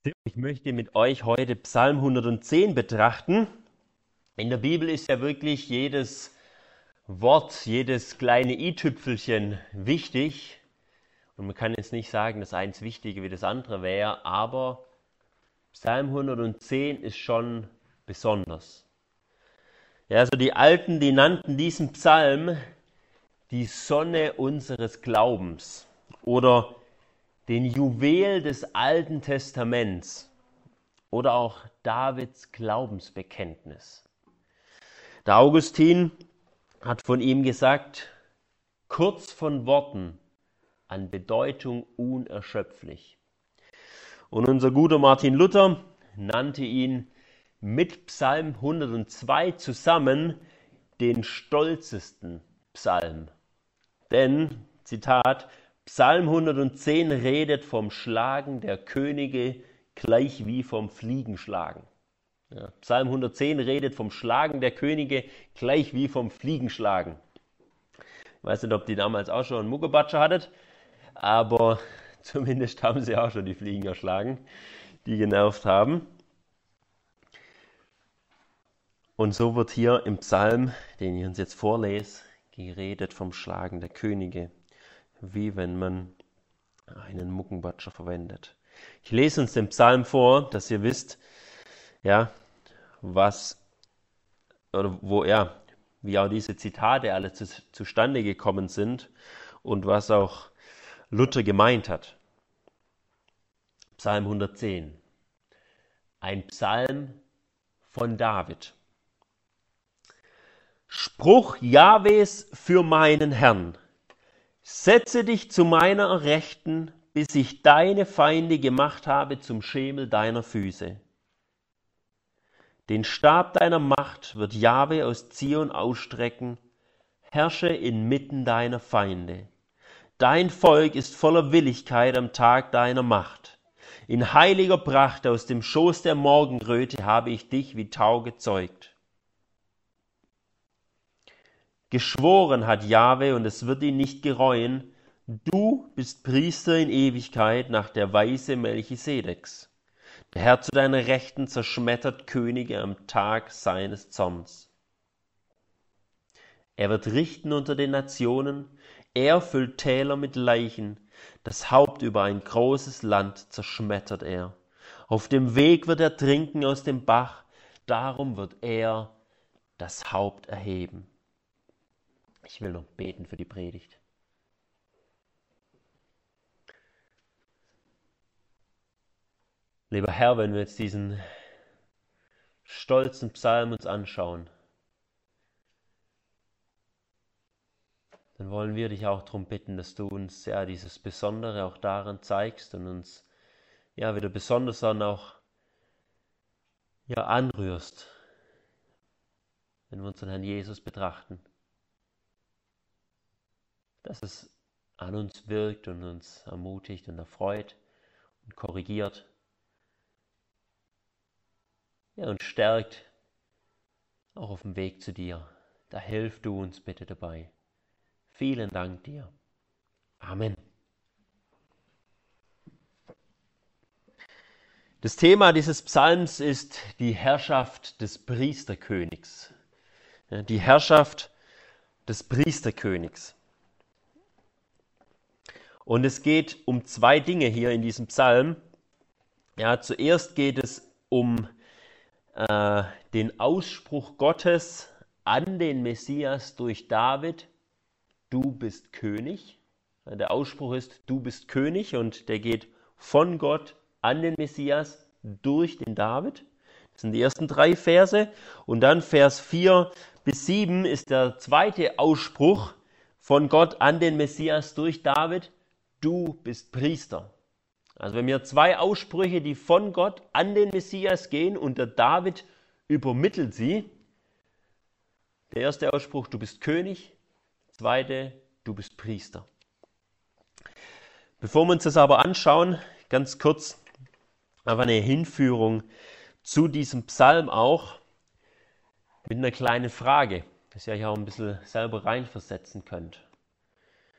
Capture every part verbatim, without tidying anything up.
Ich möchte mit euch heute Psalm hundertzehn betrachten. In der Bibel ist ja wirklich jedes Wort, jedes kleine i-Tüpfelchen wichtig. Und man kann jetzt nicht sagen, dass eins wichtiger wie das andere wäre, aber Psalm hundertzehn ist schon besonders. Ja, also die Alten, die nannten diesen Psalm die Sonne unseres Glaubens oder den Juwel des Alten Testaments oder auch Davids Glaubensbekenntnis. Der Augustin hat von ihm gesagt, kurz von Worten, an Bedeutung unerschöpflich. Und unser guter Martin Luther nannte ihn mit Psalm hundertzwei zusammen den stolzesten Psalm. Denn, Zitat, Psalm hundertzehn redet vom Schlagen der Könige gleich wie vom Fliegenschlagen. Ja, Psalm hundertzehn redet vom Schlagen der Könige gleich wie vom Fliegenschlagen. Ich weiß nicht, ob die damals auch schon einen Muckebatscher hattet, aber zumindest haben sie auch schon die Fliegen erschlagen, die genervt haben. Und so wird hier im Psalm, den ich uns jetzt vorlese, geredet vom Schlagen der Könige, wie wenn man einen Muckenbatscher verwendet. Ich lese uns den Psalm vor, dass ihr wisst, ja, was oder wo ja, wie auch diese Zitate alle zu, zustande gekommen sind und was auch Luther gemeint hat. Psalm hundertzehn. Ein Psalm von David. Spruch Jahwes für meinen Herrn. Setze dich zu meiner Rechten, bis ich deine Feinde gemacht habe zum Schemel deiner Füße. Den Stab deiner Macht wird Jahwe aus Zion ausstrecken, herrsche inmitten deiner Feinde. Dein Volk ist voller Willigkeit am Tag deiner Macht. In heiliger Pracht aus dem Schoß der Morgenröte habe ich dich wie Tau gezeugt. Geschworen hat Jahwe, und es wird ihn nicht gereuen, du bist Priester in Ewigkeit nach der Weise Melchisedeks. Der Herr zu deiner Rechten zerschmettert Könige am Tag seines Zorns. Er wird richten unter den Nationen, er füllt Täler mit Leichen, das Haupt über ein großes Land zerschmettert er. Auf dem Weg wird er trinken aus dem Bach, darum wird er das Haupt erheben. Ich will noch beten für die Predigt. Lieber Herr, wenn wir jetzt diesen stolzen Psalm uns anschauen, dann wollen wir dich auch darum bitten, dass du uns ja dieses Besondere auch daran zeigst und uns ja wieder besonders dann auch ja, anrührst, wenn wir unseren Herrn Jesus betrachten. Dass es an uns wirkt und uns ermutigt und erfreut und korrigiert. Ja, und stärkt auch auf dem Weg zu dir. Da hilf du uns bitte dabei. Vielen Dank dir. Amen. Das Thema dieses Psalms ist die Herrschaft des Priesterkönigs. Ja, die Herrschaft des Priesterkönigs. Und es geht um zwei Dinge hier in diesem Psalm. Ja, zuerst geht es um äh, den Ausspruch Gottes an den Messias durch David, du bist König. Der Ausspruch ist, du bist König, und der geht von Gott an den Messias durch den David. Das sind die ersten drei Verse. Und dann Vers vier bis sieben ist der zweite Ausspruch von Gott an den Messias durch David, du bist Priester. Also wenn wir zwei Aussprüche, die von Gott an den Messias gehen, und der David übermittelt sie. Der erste Ausspruch, du bist König. Der zweite, du bist Priester. Bevor wir uns das aber anschauen, ganz kurz einfach eine Hinführung zu diesem Psalm auch mit einer kleinen Frage, dass ihr euch auch ein bisschen selber reinversetzen könnt.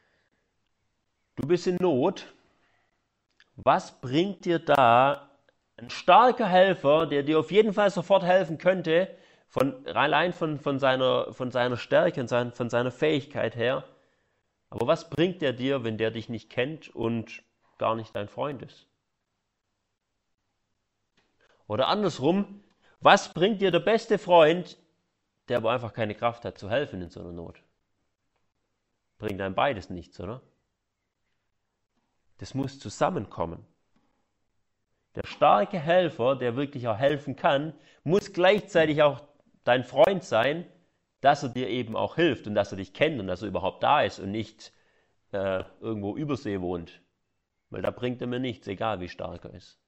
Du bist in Not. Was bringt dir da ein starker Helfer, der dir auf jeden Fall sofort helfen könnte, von, allein von, von, seiner, von seiner Stärke und sein, von seiner Fähigkeit her. Aber was bringt er dir, wenn der dich nicht kennt und gar nicht dein Freund ist? Oder andersrum, was bringt dir der beste Freund, der aber einfach keine Kraft hat zu helfen in so einer Not? Bringt einem beides nichts, oder? Das muss zusammenkommen. Der starke Helfer, der wirklich auch helfen kann, muss gleichzeitig auch dein Freund sein, dass er dir eben auch hilft und dass er dich kennt und dass er überhaupt da ist und nicht äh, irgendwo übersee wohnt. Weil da bringt er mir nichts, egal wie stark er ist.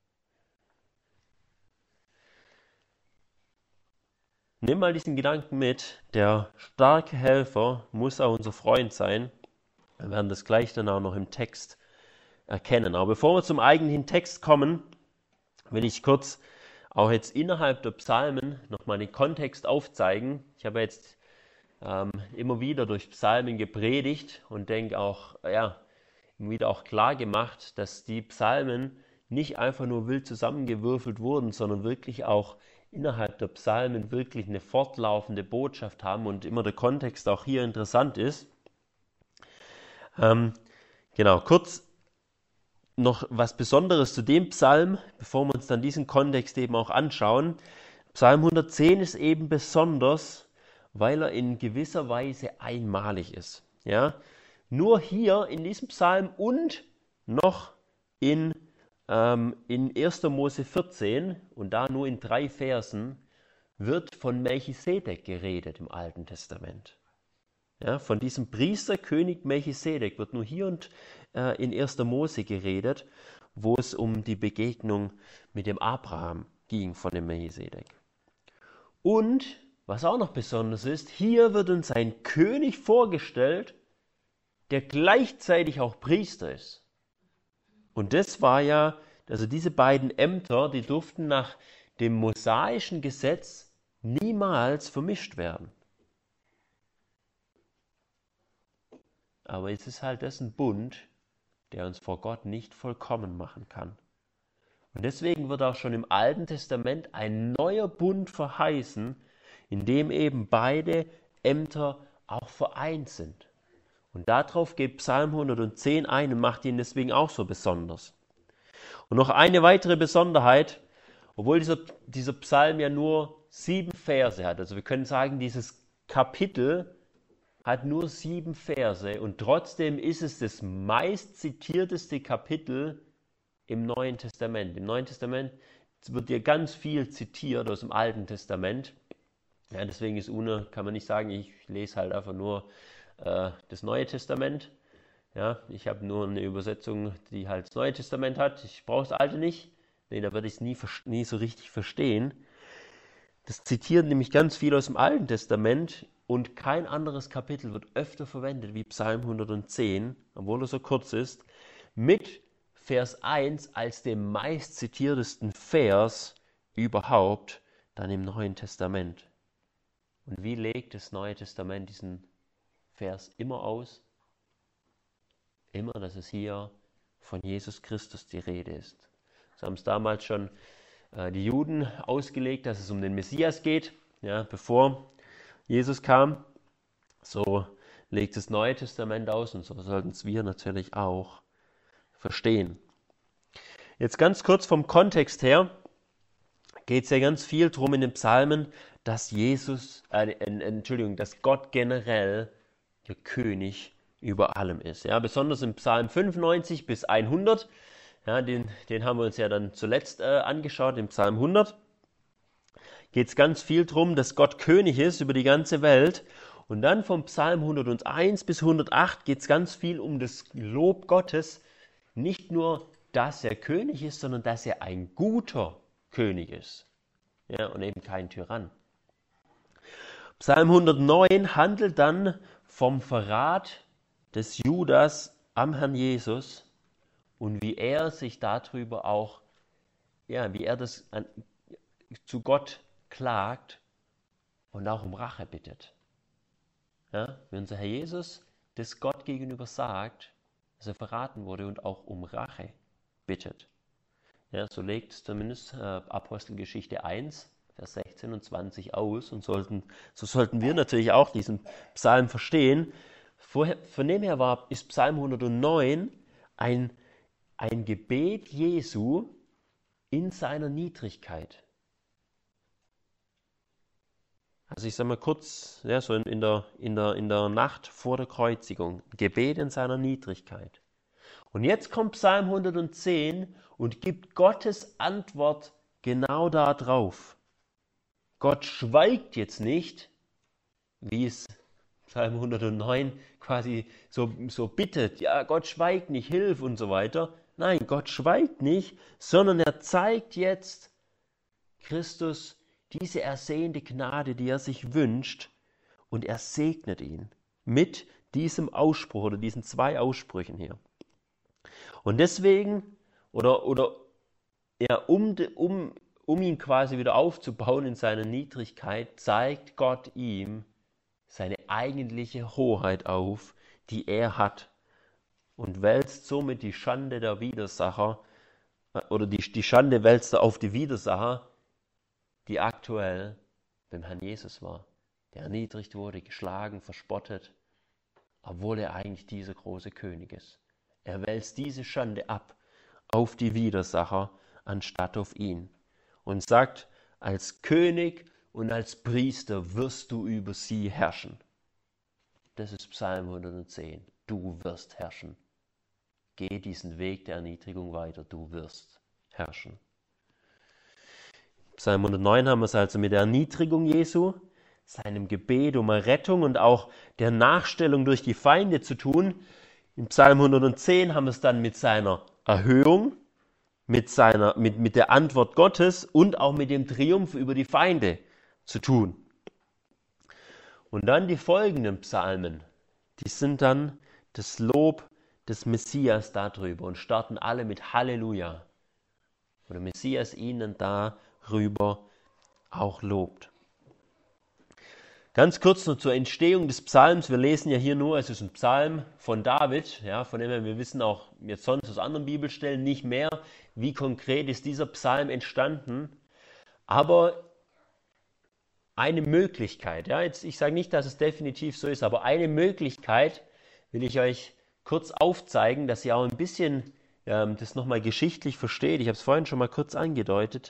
Nimm mal diesen Gedanken mit, der starke Helfer muss auch unser Freund sein. Wir werden das gleich dann auch noch im Text erkennen. Aber bevor wir zum eigentlichen Text kommen, will ich kurz auch jetzt innerhalb der Psalmen nochmal den Kontext aufzeigen. Ich habe jetzt ähm, immer wieder durch Psalmen gepredigt und denke auch, ja, immer wieder auch klar gemacht, dass die Psalmen nicht einfach nur wild zusammengewürfelt wurden, sondern wirklich auch innerhalb der Psalmen wirklich eine fortlaufende Botschaft haben und immer der Kontext auch hier interessant ist. Ähm, genau, kurz noch was Besonderes zu dem Psalm, bevor wir uns dann diesen Kontext eben auch anschauen. Psalm hundertzehn ist eben besonders, weil er in gewisser Weise einmalig ist. Ja? Nur hier in diesem Psalm und noch in, ähm, in erster Mose vierzehn und da nur in drei Versen wird von Melchisedek geredet im Alten Testament. Ja, von diesem Priesterkönig Melchisedek wird nur hier und äh, in erster Mose geredet, wo es um die Begegnung mit dem Abraham ging von dem Melchisedek. Und, was auch noch besonders ist, hier wird uns ein König vorgestellt, der gleichzeitig auch Priester ist. Und das war ja, also diese beiden Ämter, die durften nach dem mosaischen Gesetz niemals vermischt werden. Aber es ist halt das ein Bund, der uns vor Gott nicht vollkommen machen kann. Und deswegen wird auch schon im Alten Testament ein neuer Bund verheißen, in dem eben beide Ämter auch vereint sind. Und darauf geht Psalm hundertzehn ein und macht ihn deswegen auch so besonders. Und noch eine weitere Besonderheit, obwohl dieser, dieser Psalm ja nur sieben Verse hat, also wir können sagen, dieses Kapitel hat nur sieben Verse und trotzdem ist es das meist zitierteste Kapitel im Neuen Testament. Im Neuen Testament wird ja ganz viel zitiert aus dem Alten Testament. Ja, deswegen ist Une, kann man nicht sagen, ich lese halt einfach nur äh, das Neue Testament. Ja, ich habe nur eine Übersetzung, die halt das Neue Testament hat. Ich brauche das Alte nicht. Nee, da werde ich es nie, nie so richtig verstehen. Das zitiert nämlich ganz viel aus dem Alten Testament und kein anderes Kapitel wird öfter verwendet wie Psalm hundertzehn, obwohl er so kurz ist, mit Vers eins als dem meist zitiertesten Vers überhaupt dann im Neuen Testament. Und wie legt das Neue Testament diesen Vers immer aus? Immer, dass es hier von Jesus Christus die Rede ist. Das haben es damals schon äh, die Juden ausgelegt, dass es um den Messias geht, ja, bevor Jesus kam. So legt das Neue Testament aus und so sollten es wir natürlich auch verstehen. Jetzt ganz kurz vom Kontext her geht es ja ganz viel darum in den Psalmen, dass Jesus, äh, äh, Entschuldigung, dass Gott generell der König über allem ist. Ja, besonders im Psalm fünfundneunzig bis hundert, ja, den, den haben wir uns ja dann zuletzt äh, angeschaut, im Psalm hundert, geht es ganz viel darum, dass Gott König ist über die ganze Welt. Und dann vom Psalm hunderteins bis hundertacht geht es ganz viel um das Lob Gottes, nicht nur, dass er König ist, sondern dass er ein guter König ist, ja, und eben kein Tyrann. Psalm hundertneun handelt dann vom Verrat des Judas am Herrn Jesus und wie er sich darüber auch, ja, wie er das an, zu Gott klagt und auch um Rache bittet. Ja, wie unser Herr Jesus das Gott gegenüber sagt, dass er verraten wurde und auch um Rache bittet. Ja, so legt es zumindest äh, Apostelgeschichte eins, Vers sechzehn und zwanzig aus. Und sollten, so sollten wir natürlich auch diesen Psalm verstehen. Vorher, von dem her war, ist Psalm hundertneun ein, ein Gebet Jesu in seiner Niedrigkeit. Also ich sage mal kurz, ja, so in, in, der, in, der, in der Nacht vor der Kreuzigung, Gebet in seiner Niedrigkeit. Und jetzt kommt Psalm hundertzehn und gibt Gottes Antwort genau da drauf. Gott schweigt jetzt nicht, wie es Psalm hundertneun quasi so, so bittet, ja, Gott schweigt nicht, hilf und so weiter. Nein, Gott schweigt nicht, sondern er zeigt jetzt Christus diese ersehende Gnade, die er sich wünscht, und er segnet ihn mit diesem Ausspruch oder diesen zwei Aussprüchen hier. Und deswegen, oder, oder ja, um, um, um ihn quasi wieder aufzubauen in seiner Niedrigkeit, zeigt Gott ihm seine eigentliche Hoheit auf, die er hat, und wälzt somit die Schande der Widersacher, oder die, die Schande wälzt er auf die Widersacher, die aktuell beim Herrn Jesus war, der erniedrigt wurde, geschlagen, verspottet, obwohl er eigentlich dieser große König ist. Er wälzt diese Schande ab auf die Widersacher, anstatt auf ihn, und sagt, als König und als Priester wirst du über sie herrschen. Das ist Psalm hundertzehn. Du wirst herrschen. Geh diesen Weg der Erniedrigung weiter, du wirst herrschen. Psalm hundertneun haben wir es also mit der Erniedrigung Jesu, seinem Gebet um Errettung und auch der Nachstellung durch die Feinde zu tun. Im Psalm hundertzehn haben wir es dann mit seiner Erhöhung, mit, seiner, mit, mit der Antwort Gottes und auch mit dem Triumph über die Feinde zu tun. Und dann die folgenden Psalmen, die sind dann das Lob des Messias darüber und starten alle mit Halleluja, wo der Messias ihnen darüber auch lobt. Ganz kurz noch zur Entstehung des Psalms. Wir lesen ja hier nur, es ist ein Psalm von David, ja, von dem her, wir wissen auch jetzt sonst aus anderen Bibelstellen nicht mehr, wie konkret ist dieser Psalm entstanden. Aber eine Möglichkeit, ja, jetzt, ich sage nicht, dass es definitiv so ist, aber eine Möglichkeit will ich euch kurz aufzeigen, dass ihr auch ein bisschen ähm, das nochmal geschichtlich versteht. Ich habe es vorhin schon mal kurz angedeutet.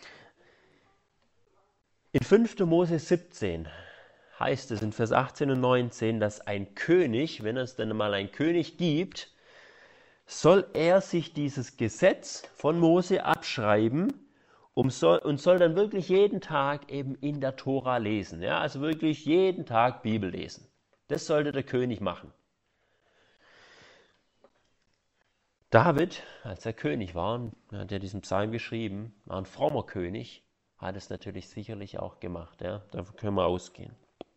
In fünfter Mose siebzehn heißt es in Vers achtzehn und neunzehn, dass ein König, wenn es denn mal einen König gibt, soll er sich dieses Gesetz von Mose abschreiben um soll, und soll dann wirklich jeden Tag eben in der Tora lesen. Ja? Also wirklich jeden Tag Bibel lesen. Das sollte der König machen. David, als er König war, hat er diesen Psalm geschrieben, war ein frommer König, hat es natürlich sicherlich auch gemacht. Ja? Davon können wir ausgehen.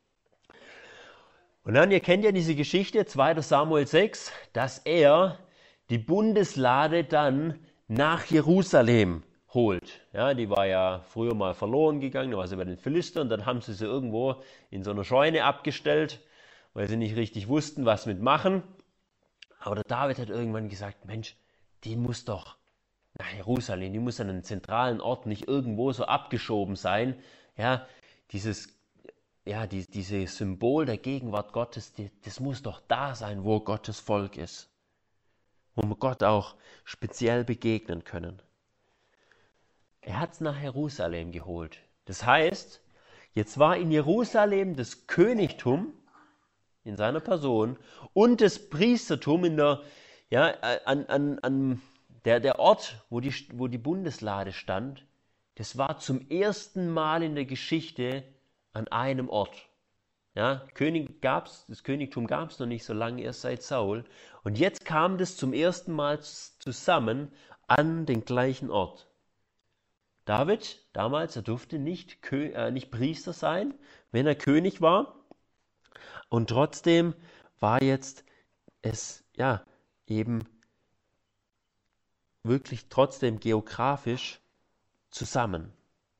Und dann, ihr kennt ja diese Geschichte, zweiter Samuel sechs, dass er die Bundeslade dann nach Jerusalem holt. Ja, die war ja früher mal verloren gegangen, da war sie bei den Philistern, dann haben sie sie irgendwo in so einer Scheune abgestellt, weil sie nicht richtig wussten, was mitmachen. Aber der David hat irgendwann gesagt, Mensch, die muss doch nach Jerusalem, die muss an einem zentralen Ort nicht irgendwo so abgeschoben sein. Ja, dieses Ja, die, dieses Symbol der Gegenwart Gottes, die, das muss doch da sein, wo Gottes Volk ist. Wo wir Gott auch speziell begegnen können. Er hat es nach Jerusalem geholt. Das heißt, jetzt war in Jerusalem das Königtum in seiner Person und das Priestertum in der, ja, an, an, an der, der Ort, wo die, wo die Bundeslade stand, das war zum ersten Mal in der Geschichte an einem Ort. Ja, König gab's, das Königtum gab es noch nicht so lange, erst seit Saul. Und jetzt kam das zum ersten Mal zusammen an den gleichen Ort. David, damals, er durfte nicht, Kö- äh, nicht Priester sein, wenn er König war. Und trotzdem war jetzt es, ja, eben wirklich trotzdem geografisch zusammen.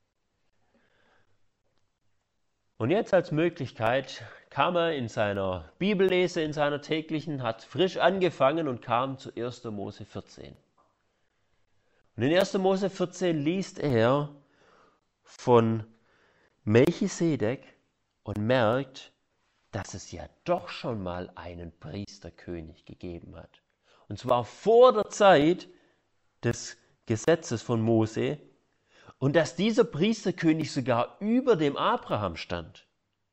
Und jetzt als Möglichkeit kam er in seiner Bibellese, in seiner täglichen, hat frisch angefangen und kam zu erster Mose vierzehn. Und Und in erster Mose vierzehn liest er von Melchisedek und merkt, dass es ja doch schon mal einen Priesterkönig gegeben hat. Und zwar vor der Zeit des Gesetzes von Mose und dass dieser Priesterkönig sogar über dem Abraham stand.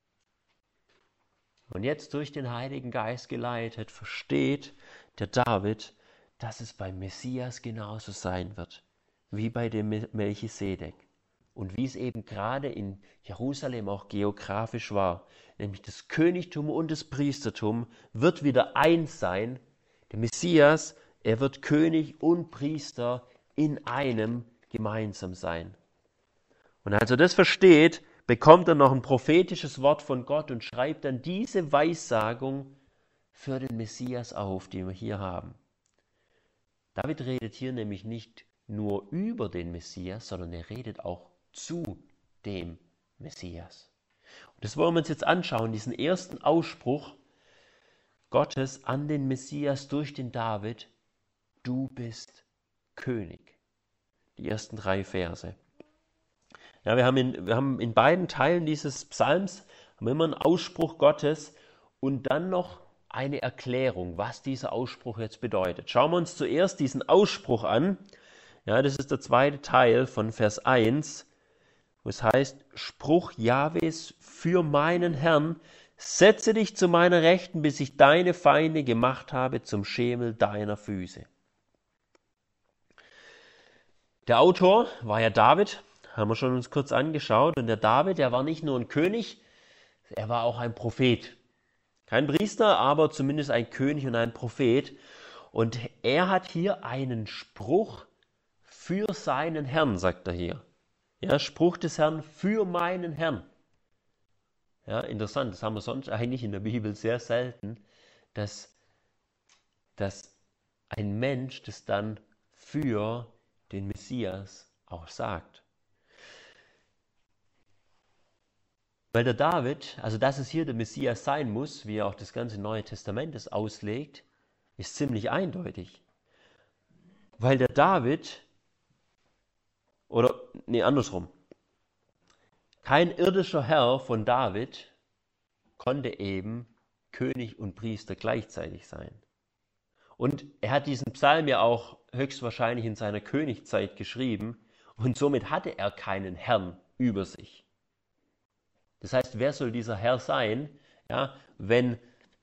Und jetzt durch den Heiligen Geist geleitet, versteht der David, dass es beim Messias genauso sein wird, wie bei dem Melchisedek. Und wie es eben gerade in Jerusalem auch geografisch war, nämlich das Königtum und das Priestertum wird wieder eins sein. Der Messias, er wird König und Priester in einem gemeinsam sein. Und als er das versteht, bekommt er noch ein prophetisches Wort von Gott und schreibt dann diese Weissagung für den Messias auf, die wir hier haben. David redet hier nämlich nicht nur über den Messias, sondern er redet auch zu dem Messias. Und das wollen wir uns jetzt anschauen, diesen ersten Ausspruch Gottes an den Messias durch den David: Du bist König. Die ersten drei Verse. Ja, wir haben in, wir haben in beiden Teilen dieses Psalms haben wir immer einen Ausspruch Gottes und dann noch eine Erklärung, was dieser Ausspruch jetzt bedeutet. Schauen wir uns zuerst diesen Ausspruch an. Ja, das ist der zweite Teil von Vers eins, wo es heißt: Spruch Jahwes für meinen Herrn: Setze dich zu meiner Rechten, bis ich deine Feinde gemacht habe zum Schemel deiner Füße. Der Autor war ja David, haben wir schon uns kurz angeschaut. Und der David, der war nicht nur ein König, er war auch ein Prophet. Kein Priester, aber zumindest ein König und ein Prophet. Und er hat hier einen Spruch für seinen Herrn, sagt er hier. Ja, Spruch des Herrn für meinen Herrn. Ja, interessant, das haben wir sonst eigentlich in der Bibel sehr selten, dass, dass ein Mensch das dann für den Messias auch sagt. Weil der David, also dass es hier der Messias sein muss, wie er auch das ganze Neue Testament es auslegt, ist ziemlich eindeutig. Weil der David, oder nee, andersrum, kein irdischer Herr von David konnte eben König und Priester gleichzeitig sein. Und er hat diesen Psalm ja auch höchstwahrscheinlich in seiner Königszeit geschrieben und somit hatte er keinen Herrn über sich. Das heißt, wer soll dieser Herr sein, ja, wenn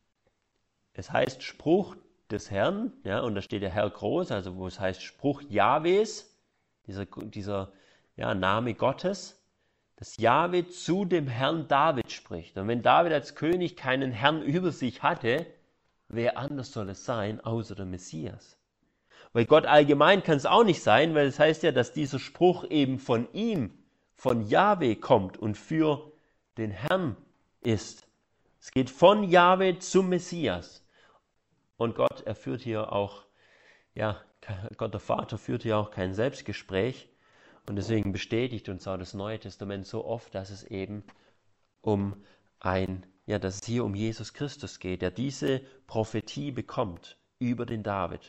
es heißt Spruch des Herrn, ja, und da steht der Herr groß, also wo es heißt Spruch Jahwes, dieser, dieser ja, Name Gottes, dass Jahwe zu dem Herrn David spricht. Und wenn David als König keinen Herrn über sich hatte, wer anders soll es sein, außer der Messias? Weil Gott allgemein kann es auch nicht sein, weil es heißt ja, dass dieser Spruch eben von ihm, von Jahwe kommt und für den Herrn ist. Es geht von Jahwe zum Messias. Und Gott, er führt hier auch, ja, Gott der Vater führt hier auch kein Selbstgespräch. Und deswegen bestätigt uns auch das Neue Testament so oft, dass es eben um ein, ja, dass es hier um Jesus Christus geht, der diese Prophetie bekommt über den David.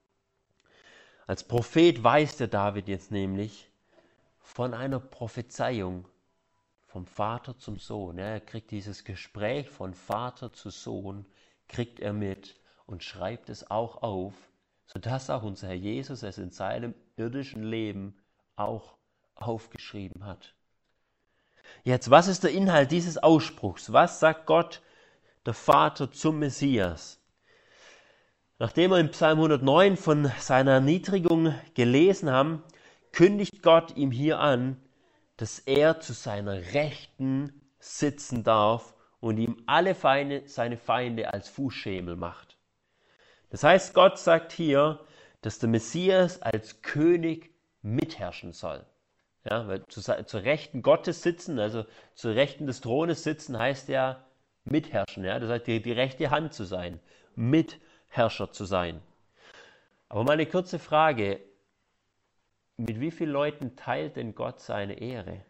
Als Prophet weiß der David jetzt nämlich von einer Prophezeiung vom Vater zum Sohn. Ja, er kriegt dieses Gespräch von Vater zu Sohn, kriegt er mit und schreibt es auch auf, sodass auch unser Herr Jesus es in seinem irdischen Leben auch aufgeschrieben hat. Jetzt, was ist der Inhalt dieses Ausspruchs? Was sagt Gott, der Vater, zum Messias? Nachdem wir im Psalm hundertneun von seiner Erniedrigung gelesen haben, kündigt Gott ihm hier an, dass er zu seiner Rechten sitzen darf und ihm alle Feinde, seine Feinde als Fußschemel macht. Das heißt, Gott sagt hier, dass der Messias als König mitherrschen soll. Ja, weil zu, zur Rechten Gottes sitzen, also zur Rechten des Thrones sitzen, heißt ja mitherrschen. Ja? Das heißt, die, die rechte Hand zu sein, Mitherrscher zu sein. Aber mal eine kurze Frage. Mit wie vielen Leuten teilt denn Gott seine Ehre?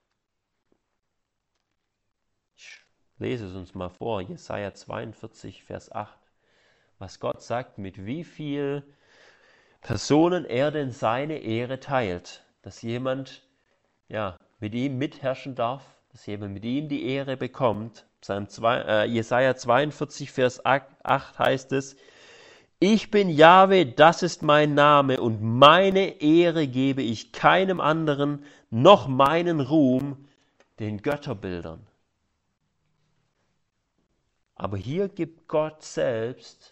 Ich lese es uns mal vor, Jesaja zweiundvierzig, Vers acht. Was Gott sagt, mit wie viel Personen er denn seine Ehre teilt, dass jemand ja, mit ihm mitherrschen darf, dass jemand mit ihm die Ehre bekommt. Psalm zwei, äh, Jesaja zweiundvierzig, Vers acht heißt es, ich bin Jahwe, das ist mein Name, und meine Ehre gebe ich keinem anderen, noch meinen Ruhm den Götterbildern. Aber hier gibt Gott selbst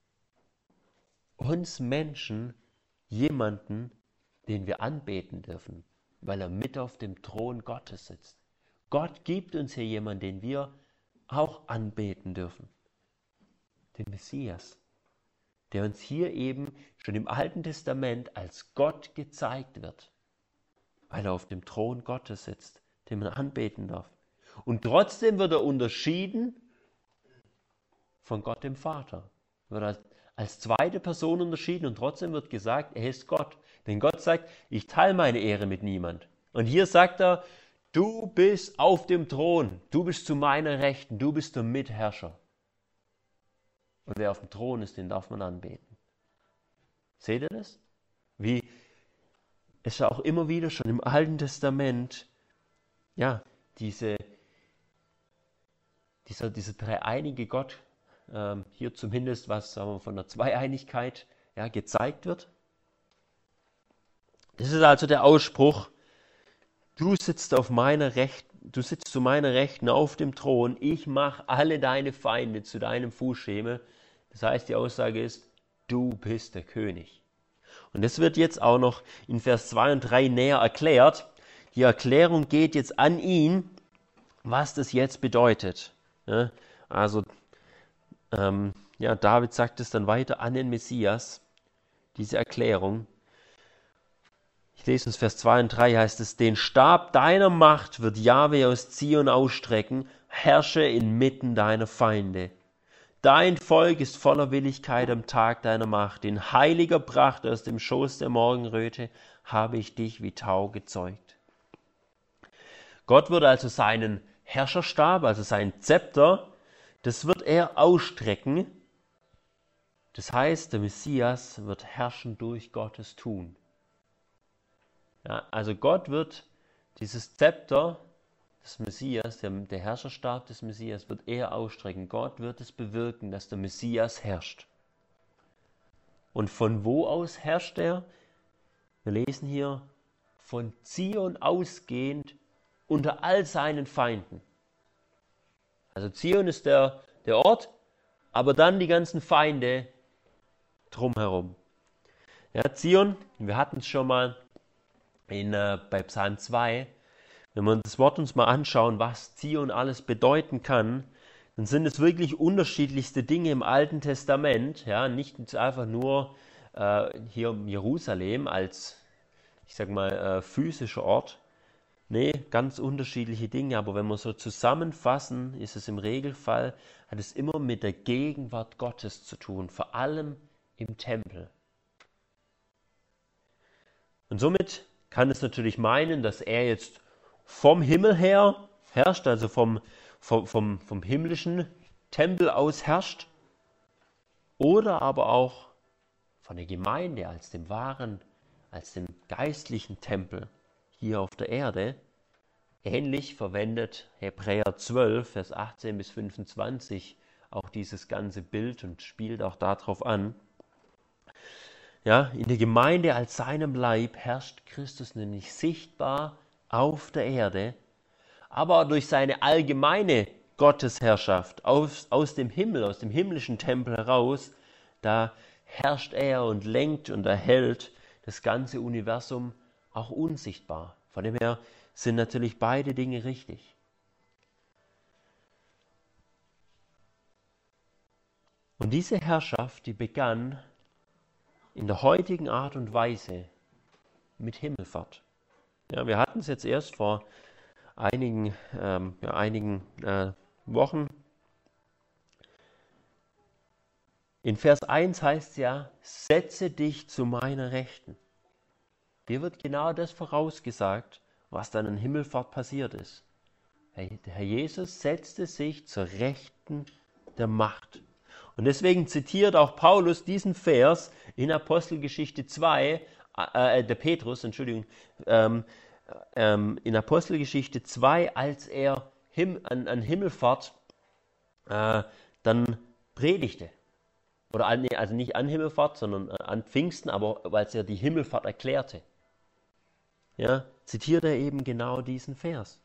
uns Menschen jemanden, den wir anbeten dürfen, weil er mit auf dem Thron Gottes sitzt. Gott gibt uns hier jemanden, den wir auch anbeten dürfen. Den Messias, der uns hier eben schon im Alten Testament als Gott gezeigt wird, weil er auf dem Thron Gottes sitzt, den man anbeten darf. Und trotzdem wird er unterschieden von Gott dem Vater. Wird als, als zweite Person unterschieden und trotzdem wird gesagt, er ist Gott. Denn Gott sagt, ich teile meine Ehre mit niemand. Und hier sagt er, du bist auf dem Thron, du bist zu meiner Rechten, du bist der Mitherrscher. Und wer auf dem Thron ist, den darf man anbeten. Seht ihr das? Wie es auch immer wieder schon im Alten Testament, ja, diese, dieser, dieser dreieinige Gott, ähm, hier zumindest was sagen wir, von der Zweieinigkeit ja, gezeigt wird. Das ist also der Ausspruch, du sitzt auf meiner Rechten, du sitzt zu meiner Rechten auf dem Thron, ich mache alle deine Feinde zu deinem Fußschemel. Das heißt, die Aussage ist, du bist der König. Und das wird jetzt auch noch in Vers zwei und drei näher erklärt. Die Erklärung geht jetzt an ihn, was das jetzt bedeutet. Ja, also, ähm, ja, David sagt es dann weiter an den Messias, diese Erklärung. Ich lese uns Vers zwei und drei, heißt es, den Stab deiner Macht wird Jahwe aus Zion ausstrecken, herrsche inmitten deiner Feinde. Dein Volk ist voller Willigkeit am Tag deiner Macht. In heiliger Pracht aus dem Schoß der Morgenröte habe ich dich wie Tau gezeugt. Gott wird also seinen Herrscherstab, also sein Zepter, das wird er ausstrecken. Das heißt, der Messias wird herrschen durch Gottes Tun. Ja, also Gott wird dieses Zepter des Messias, der, der Herrscherstab des Messias, wird er ausstrecken. Gott wird es bewirken, dass der Messias herrscht. Und von wo aus herrscht er? Wir lesen hier, von Zion ausgehend unter all seinen Feinden. Also Zion ist der, der Ort, aber dann die ganzen Feinde drumherum. Ja, Zion, wir hatten es schon mal in, äh, bei Psalm zwei, wenn wir das Wort uns mal anschauen, was Zion alles bedeuten kann, dann sind es wirklich unterschiedlichste Dinge im Alten Testament. Ja, nicht einfach nur äh, hier Jerusalem als, ich sag mal, äh, physischer Ort. Nee, ganz unterschiedliche Dinge. Aber wenn wir so zusammenfassen, ist es im Regelfall, hat es immer mit der Gegenwart Gottes zu tun, vor allem im Tempel. Und somit kann es natürlich meinen, dass er jetzt vom Himmel her herrscht, also vom, vom, vom, vom himmlischen Tempel aus herrscht, oder aber auch von der Gemeinde als dem wahren, als dem geistlichen Tempel hier auf der Erde. Ähnlich verwendet Hebräer zwölf, Vers achtzehn bis fünfundzwanzig auch dieses ganze Bild und spielt auch darauf an. Ja, in der Gemeinde als seinem Leib herrscht Christus nämlich sichtbar auf der Erde, aber durch seine allgemeine Gottesherrschaft aus, aus dem Himmel, aus dem himmlischen Tempel heraus, da herrscht er und lenkt und erhält das ganze Universum auch unsichtbar. Von dem her sind natürlich beide Dinge richtig. Und diese Herrschaft, die begann in der heutigen Art und Weise mit Himmelfahrt. Ja, wir hatten es jetzt erst vor einigen, ähm, ja, einigen äh, Wochen. In Vers eins heißt es ja, setze dich zu meiner Rechten. Hier wird genau das vorausgesagt, was dann in Himmelfahrt passiert ist. Der Herr Jesus setzte sich zur Rechten der Macht. Und deswegen zitiert auch Paulus diesen Vers in Apostelgeschichte zwei, äh, der Petrus, Entschuldigung, ähm, ähm, in Apostelgeschichte zwei, als er him, an, an Himmelfahrt äh, dann predigte. Oder an, also nicht an Himmelfahrt, sondern an Pfingsten, aber als er die Himmelfahrt erklärte. Ja, zitiert er eben genau diesen Vers.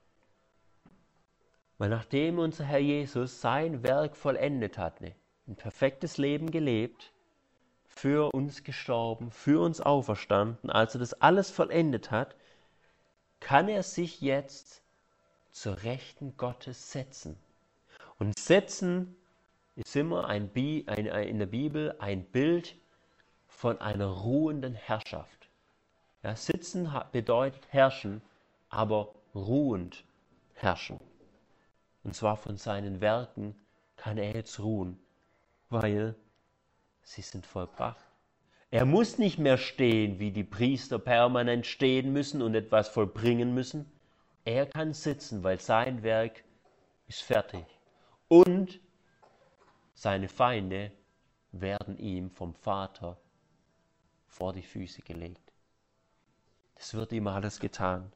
Weil nachdem unser Herr Jesus sein Werk vollendet hat, ne, ein perfektes Leben gelebt, für uns gestorben, für uns auferstanden, als er das alles vollendet hat, kann er sich jetzt zur Rechten Gottes setzen. Und setzen ist immer ein, ein, ein, in der Bibel ein Bild von einer ruhenden Herrschaft. Ja, sitzen bedeutet herrschen, aber ruhend herrschen. Und zwar von seinen Werken kann er jetzt ruhen, weil sie sind vollbracht. Er muss nicht mehr stehen, wie die Priester permanent stehen müssen und etwas vollbringen müssen. Er kann sitzen, weil sein Werk ist fertig. Und seine Feinde werden ihm vom Vater vor die Füße gelegt. Das wird ihm alles getan.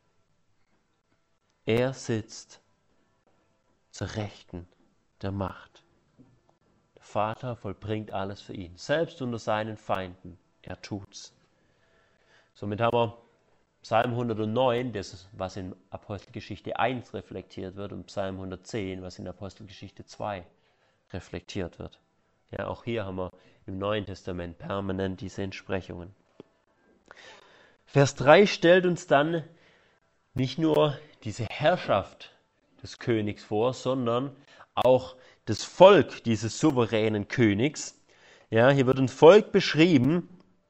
Er sitzt zur Rechten der Macht. Der Vater vollbringt alles für ihn, selbst unter seinen Feinden. Er tut's. Somit haben wir Psalm hundertneun, das was in Apostelgeschichte eins reflektiert wird, und Psalm hundertzehn, was in Apostelgeschichte zwei reflektiert wird. Ja, auch hier haben wir im Neuen Testament permanent diese Entsprechungen. Vers drei stellt uns dann nicht nur diese Herrschaft des Königs vor, sondern auch das Volk dieses souveränen Königs. Ja, hier wird ein Volk beschrieben.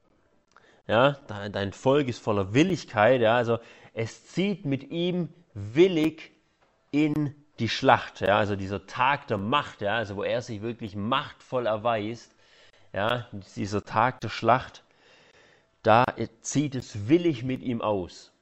Ja, dein Volk ist voller Willigkeit. Ja, also es zieht mit ihm willig in die Schlacht. Ja, also dieser Tag der Macht, ja, also wo er sich wirklich machtvoll erweist. Ja, dieser Tag der Schlacht, da zieht es willig mit ihm aus.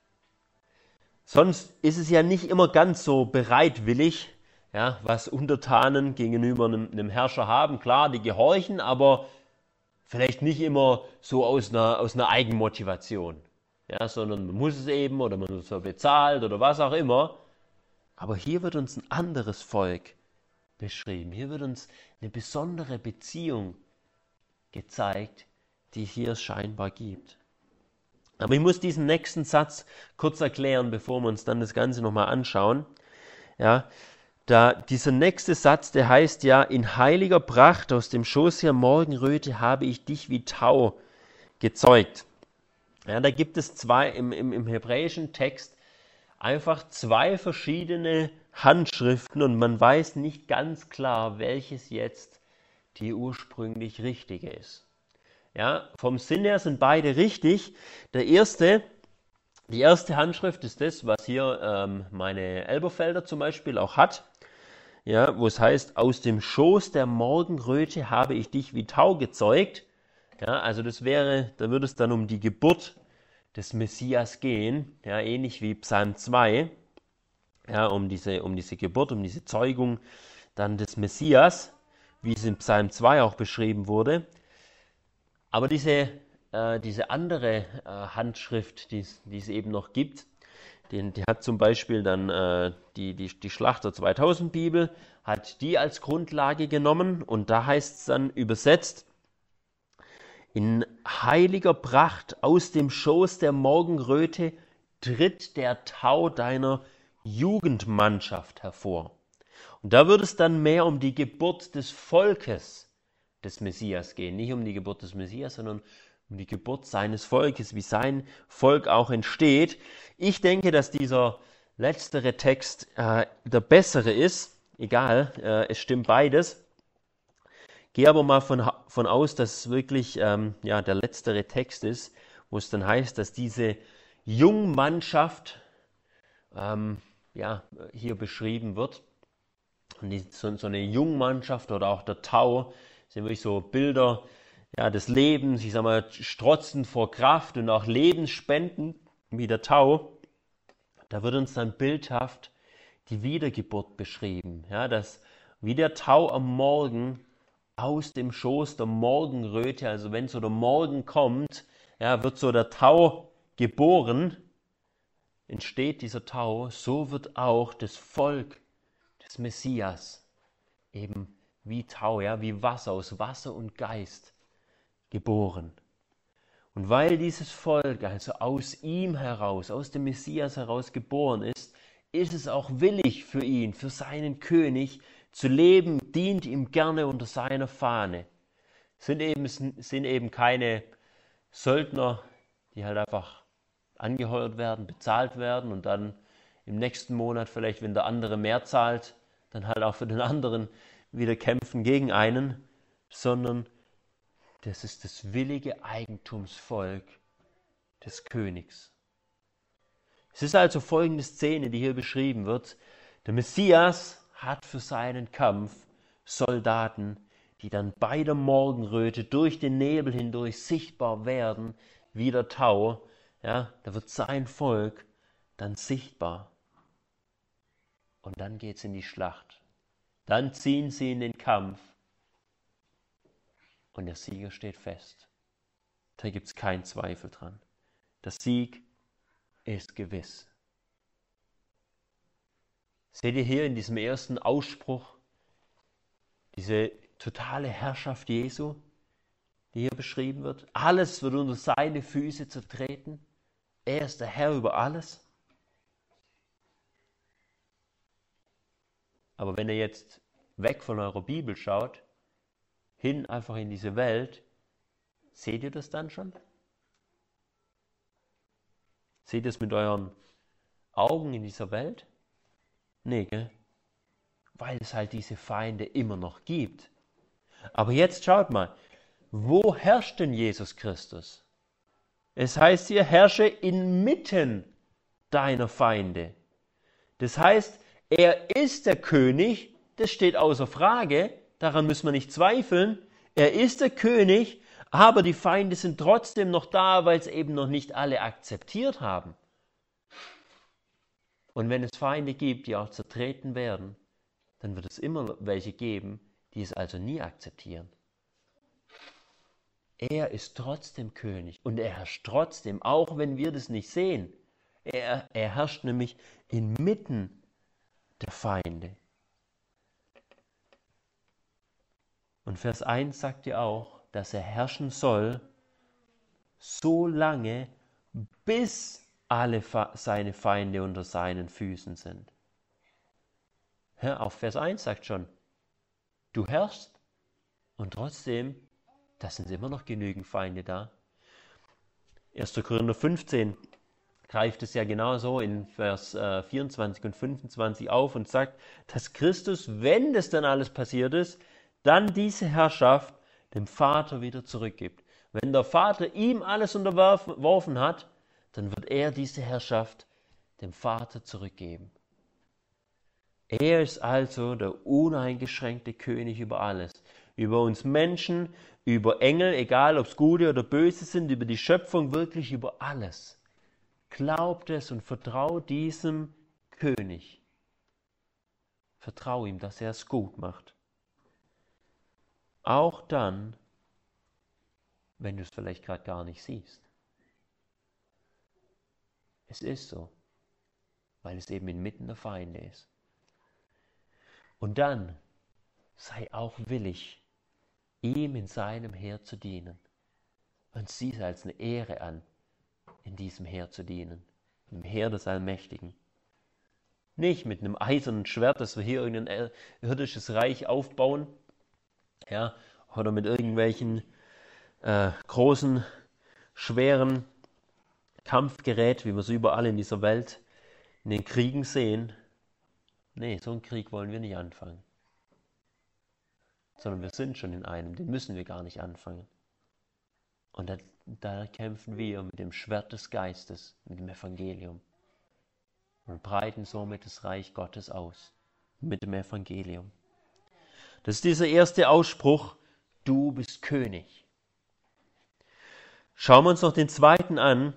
Sonst ist es ja nicht immer ganz so bereitwillig, ja, was Untertanen gegenüber einem, einem Herrscher haben. Klar, die gehorchen, aber vielleicht nicht immer so aus einer, aus einer Eigenmotivation. Ja, sondern man muss es eben oder man wird bezahlt oder was auch immer. Aber hier wird uns ein anderes Volk beschrieben. Hier wird uns eine besondere Beziehung gezeigt, die hier scheinbar gibt. Aber ich muss diesen nächsten Satz kurz erklären, bevor wir uns dann das Ganze nochmal anschauen. Ja, da dieser nächste Satz, der heißt ja, in heiliger Pracht aus dem Schoß der Morgenröte habe ich dich wie Tau gezeugt. Ja, da gibt es zwei im, im, im hebräischen Text einfach zwei verschiedene Handschriften und man weiß nicht ganz klar, welches jetzt die ursprünglich richtige ist. Ja, vom Sinn her sind beide richtig. Der erste, die erste Handschrift ist das, was hier ähm, meine Elberfelder zum Beispiel auch hat. Ja, wo es heißt, aus dem Schoß der Morgenröte habe ich dich wie Tau gezeugt. Ja, also das wäre, da würde es dann um die Geburt des Messias gehen, ja, ähnlich wie Psalm zwei, ja, um diese, um diese Geburt, um diese Zeugung dann des Messias, wie es in Psalm zwei auch beschrieben wurde. Aber diese, äh, diese andere äh, Handschrift, die es eben noch gibt, die, die hat zum Beispiel dann äh, die, die, die Schlachter zweitausend Bibel, hat die als Grundlage genommen und da heißt es dann übersetzt, in heiliger Pracht aus dem Schoß der Morgenröte tritt der Tau deiner Jugendmannschaft hervor. Und da wird es dann mehr um die Geburt des Volkes des Messias gehen. Nicht um die Geburt des Messias, sondern um die Geburt seines Volkes, wie sein Volk auch entsteht. Ich denke, dass dieser letztere Text äh, der bessere ist. Egal, äh, es stimmt beides. Gehe aber mal von, von aus, dass es wirklich ähm, ja, der letztere Text ist, wo es dann heißt, dass diese Jungmannschaft ähm, ja, hier beschrieben wird. Und die, so, so eine Jungmannschaft oder auch der Tau sind wirklich so Bilder ja, des Lebens, ich sag mal, strotzend vor Kraft und auch lebensspendend wie der Tau. Da wird uns dann bildhaft die Wiedergeburt beschrieben, ja, dass wie der Tau am Morgen aus dem Schoß der Morgenröte, also wenn so der Morgen kommt, ja, wird so der Tau geboren, entsteht dieser Tau, so wird auch das Volk des Messias eben wie Tau, ja, wie Wasser, aus Wasser und Geist geboren. Und weil dieses Volk also aus ihm heraus, aus dem Messias heraus geboren ist, ist es auch willig für ihn, für seinen König zu leben, dient ihm gerne unter seiner Fahne. Sind eben, sind eben keine Söldner, die halt einfach angeheuert werden, bezahlt werden und dann im nächsten Monat vielleicht, wenn der andere mehr zahlt, dann halt auch für den anderen wieder kämpfen gegen einen, sondern das ist das willige Eigentumsvolk des Königs. Es ist also folgende Szene, die hier beschrieben wird. Der Messias hat für seinen Kampf Soldaten, die dann bei der Morgenröte durch den Nebel hindurch sichtbar werden, wie der Tau. Ja, da wird sein Volk dann sichtbar. Und dann geht es in die Schlacht. Dann ziehen sie in den Kampf. Und der Sieger steht fest. Da gibt es keinen Zweifel dran. Der Sieg ist gewiss. Seht ihr hier in diesem ersten Ausspruch diese totale Herrschaft Jesu, die hier beschrieben wird? Alles wird unter seine Füße zertreten. Er ist der Herr über alles. Aber wenn ihr jetzt weg von eurer Bibel schaut, hin einfach in diese Welt, seht ihr das dann schon? Seht ihr es mit euren Augen in dieser Welt? Nee, gell? Weil es halt diese Feinde immer noch gibt. Aber jetzt schaut mal, wo herrscht denn Jesus Christus? Es heißt hier, herrsche inmitten deiner Feinde. Das heißt, er ist der König, das steht außer Frage, daran müssen wir nicht zweifeln. Er ist der König, aber die Feinde sind trotzdem noch da, weil es eben noch nicht alle akzeptiert haben. Und wenn es Feinde gibt, die auch zertreten werden, dann wird es immer welche geben, die es also nie akzeptieren. Er ist trotzdem König und er herrscht trotzdem, auch wenn wir das nicht sehen. Er, er herrscht nämlich inmitten der Feinde. Und Vers eins sagt ja auch, dass er herrschen soll, so lange, bis alle seine Feinde unter seinen Füßen sind. Ja, auch Vers eins sagt schon, du herrschst und trotzdem, da sind immer noch genügend Feinde da. erster Korinther fünfzehn greift es ja genauso in Vers äh, vierundzwanzig und fünfundzwanzig auf und sagt, dass Christus, wenn das dann alles passiert ist, dann diese Herrschaft dem Vater wieder zurückgibt. Wenn der Vater ihm alles unterworfen hat, dann wird er diese Herrschaft dem Vater zurückgeben. Er ist also der uneingeschränkte König über alles. Über uns Menschen, über Engel, egal ob es gute oder böse sind, über die Schöpfung, wirklich über alles. Glaubt es und vertraut diesem König. Vertrau ihm, dass er es gut macht. Auch dann, wenn du es vielleicht gerade gar nicht siehst. Es ist so, weil es eben inmitten der Feinde ist. Und dann sei auch willig, ihm in seinem Heer zu dienen. Und sieh es als eine Ehre an, in diesem Heer zu dienen, im Heer des Allmächtigen. Nicht mit einem eisernen Schwert, dass wir hier irgendein irdisches Reich aufbauen, ja, oder mit irgendwelchen äh, großen, schweren Kampfgerät, wie wir es überall in dieser Welt in den Kriegen sehen. Nee, so einen Krieg wollen wir nicht anfangen. Sondern wir sind schon in einem, den müssen wir gar nicht anfangen. Und da, da kämpfen wir mit dem Schwert des Geistes, mit dem Evangelium. Und breiten somit das Reich Gottes aus, mit dem Evangelium. Das ist dieser erste Ausspruch, du bist König. Schauen wir uns noch den zweiten an,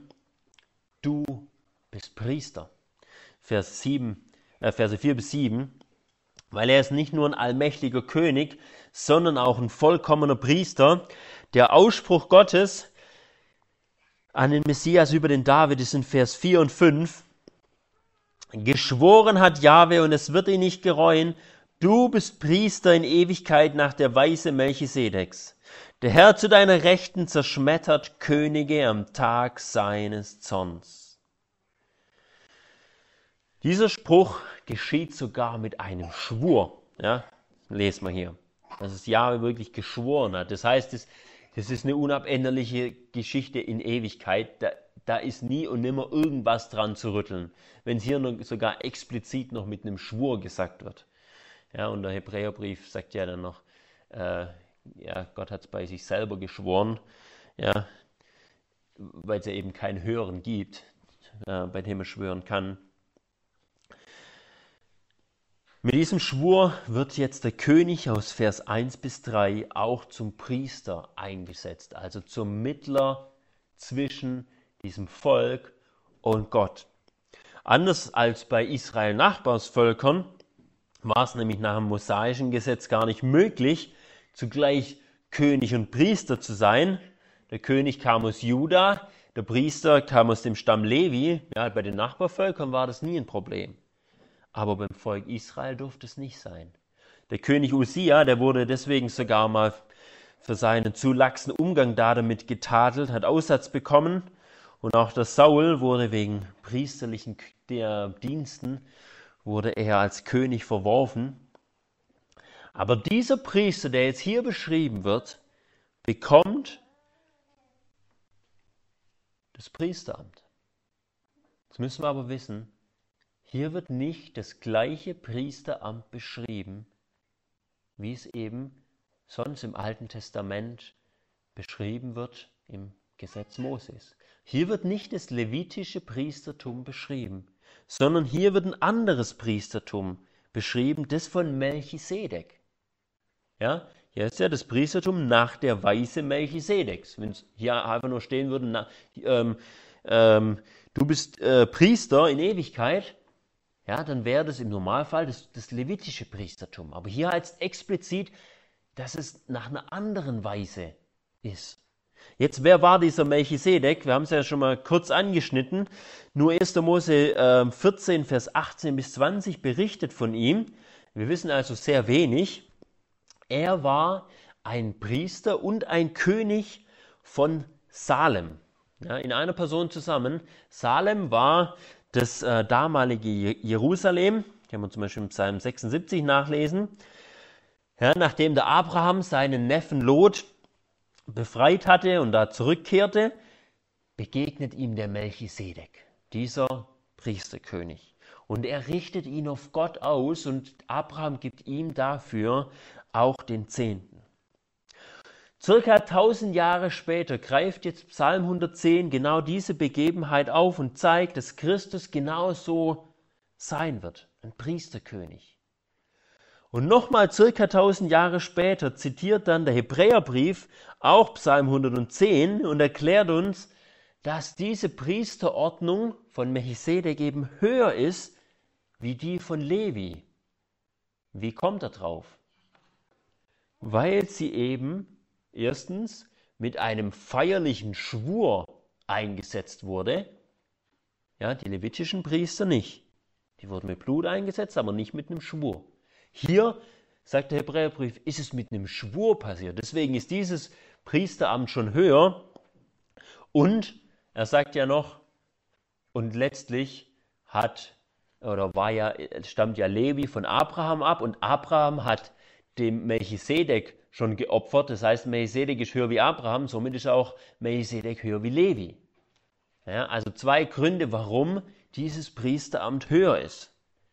du bist Priester. Vers sieben, äh, Verse vier bis sieben, weil er ist nicht nur ein allmächtiger König, sondern auch ein vollkommener Priester. Der Ausspruch Gottes an den Messias über den David ist in Vers vier und fünf. Geschworen hat Jahwe, und es wird ihn nicht gereuen, du bist Priester in Ewigkeit nach der Weise Melchisedeks. Der Herr zu deiner Rechten zerschmettert Könige am Tag seines Zorns. Dieser Spruch geschieht sogar mit einem Schwur. Ja, lesen wir hier. Dass es Jahwe wirklich geschworen hat. Das heißt, das, das ist eine unabänderliche Geschichte in Ewigkeit. Da, da ist nie und nimmer irgendwas dran zu rütteln. Wenn es hier noch, sogar explizit noch mit einem Schwur gesagt wird. Ja, und der Hebräerbrief sagt ja dann noch, äh, ja, Gott hat es bei sich selber geschworen, ja, weil es ja eben keinen Höheren gibt, äh, bei dem er schwören kann. Mit diesem Schwur wird jetzt der König aus Vers eins bis drei auch zum Priester eingesetzt, also zum Mittler zwischen diesem Volk und Gott. Anders als bei Israel Nachbarsvölkern war es nämlich nach dem mosaischen Gesetz gar nicht möglich, zugleich König und Priester zu sein. Der König kam aus Juda, der Priester kam aus dem Stamm Levi. Ja, bei den Nachbarvölkern war das nie ein Problem. Aber beim Volk Israel durfte es nicht sein. Der König Usia, der wurde deswegen sogar mal für seinen zu laxen Umgang damit getadelt, hat Aussatz bekommen. Und auch der Saul wurde wegen priesterlichen Diensten, wurde er als König verworfen. Aber dieser Priester, der jetzt hier beschrieben wird, bekommt das Priesteramt. Jetzt müssen wir aber wissen, hier wird nicht das gleiche Priesteramt beschrieben, wie es eben sonst im Alten Testament beschrieben wird im Gesetz Moses. Hier wird nicht das levitische Priestertum beschrieben, sondern hier wird ein anderes Priestertum beschrieben, das von Melchisedek. Ja, hier ist ja das Priestertum nach der Weise Melchisedeks. Wenn es hier einfach nur stehen würde, na, ähm, ähm, du bist äh, Priester in Ewigkeit, ja, dann wäre das im Normalfall das, das levitische Priestertum. Aber hier heißt explizit, dass es nach einer anderen Weise ist. Jetzt, wer war dieser Melchisedek? Wir haben es ja schon mal kurz angeschnitten. Nur erster Mose äh, vierzehn, Vers achtzehn bis zwanzig berichtet von ihm. Wir wissen also sehr wenig. Er war ein Priester und ein König von Salem. Ja, in einer Person zusammen. Salem war das äh, damalige Jerusalem. Kann man zum Beispiel im Psalm sechsundsiebzig nachlesen. Ja, nachdem der Abraham seinen Neffen Lot befreit hatte und da zurückkehrte, begegnet ihm der Melchisedek, dieser Priesterkönig. Und er richtet ihn auf Gott aus und Abraham gibt ihm dafür auch den Zehnten. Circa tausend Jahre später greift jetzt Psalm hundertzehn genau diese Begebenheit auf und zeigt, dass Christus genauso sein wird, ein Priesterkönig. Und nochmal circa tausend Jahre später zitiert dann der Hebräerbrief auch Psalm hundertzehn und erklärt uns, dass diese Priesterordnung von Melchisedek eben höher ist wie die von Levi. Wie kommt er drauf? Weil sie eben erstens mit einem feierlichen Schwur eingesetzt wurde. Ja, die levitischen Priester nicht. Die wurden mit Blut eingesetzt, aber nicht mit einem Schwur. Hier, sagt der Hebräerbrief, ist es mit einem Schwur passiert. Deswegen ist dieses Priesteramt schon höher. Und er sagt ja noch, und letztlich hat, oder war ja, stammt ja Levi von Abraham ab und Abraham hat dem Melchisedek schon geopfert. Das heißt, Melchisedek ist höher wie Abraham, somit ist auch Melchisedek höher wie Levi. Ja, also zwei Gründe, warum dieses Priesteramt höher ist.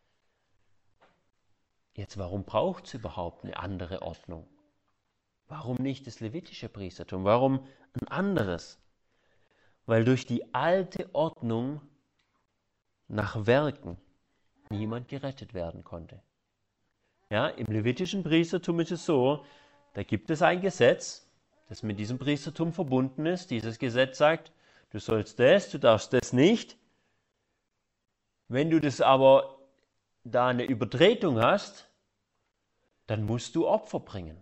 Jetzt, warum braucht es überhaupt eine andere Ordnung? Warum nicht das levitische Priestertum? Warum ein anderes? Weil durch die alte Ordnung nach Werken niemand gerettet werden konnte. Ja, im levitischen Priestertum ist es so, da gibt es ein Gesetz, das mit diesem Priestertum verbunden ist. Dieses Gesetz sagt, du sollst das, du darfst das nicht. Wenn du das aber da eine Übertretung hast, dann musst du Opfer bringen.